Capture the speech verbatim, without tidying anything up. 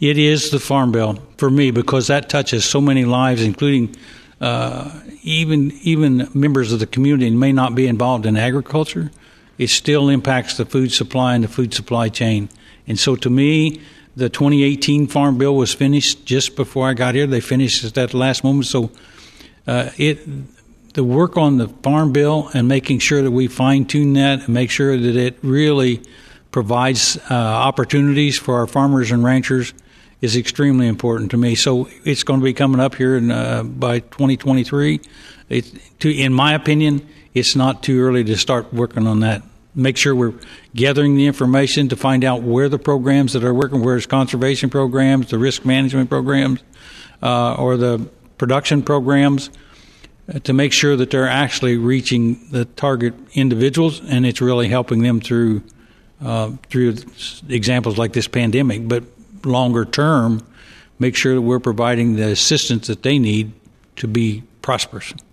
It is the Farm Bill for me because that touches so many lives, including uh, even even members of the community who may not be involved in agriculture. It still impacts the food supply and the food supply chain. And so to me, the twenty eighteen Farm Bill was finished just before I got here. They finished at that last moment. So uh, it the work on the Farm Bill and making sure that we fine-tune that and make sure that it really provides uh, opportunities for our farmers and ranchers is extremely important to me. So it's going to be coming up here in, uh, by twenty twenty-three. It, to, in my opinion, it's not too early to start working on that. Make sure we're gathering the information to find out where the programs that are working, where it's conservation programs, the risk management programs, uh, or the production programs, uh, to make sure that they're actually reaching the target individuals and it's really helping them through uh, through examples like this pandemic. But longer term, make sure that we're providing the assistance that they need to be prosperous.